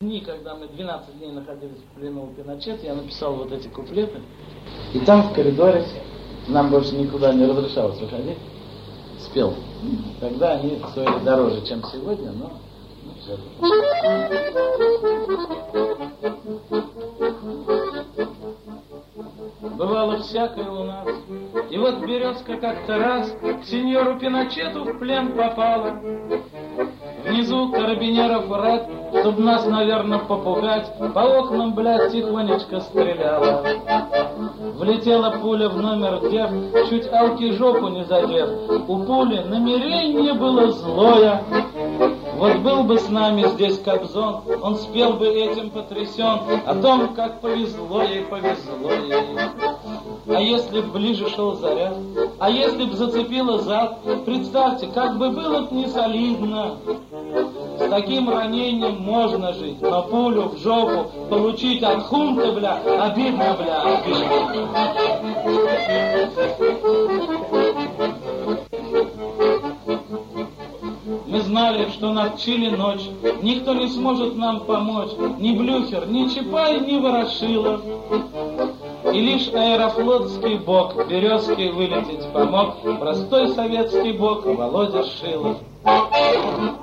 Дни, когда мы 12 дней находились в плену у Пиночета, я написал вот эти куплеты. И там в коридоре, нам больше никуда не разрешалось выходить, спел. Тогда они стоили дороже, чем сегодня, но все. Бывало всякое у нас. И вот березка как-то раз к сеньору Пиночету в плен попала. Внизу карабинеров рад, чтоб нас, наверное, попугать, по окнам, блядь, тихонечко стреляла. Влетела пуля в номер дев, чуть Алки жопу не задев. У пули намерение было злое. Вот был бы с нами здесь Кобзон, он спел бы этим потрясен о том, как повезло ей, повезло ей. А если б ближе шел заряд, а если б зацепило зад, представьте, как бы было б не солидно. С таким ранением можно жить, но пулю в жопу получить от хунта, бля, обидно, бля, обидно. Мы знали, что над Чили ночь, никто не сможет нам помочь, ни Блюхер, ни Чапай, ни Ворошилов. И лишь аэрофлотский бог березки вылететь помог, простой советский бог Володя Шилов.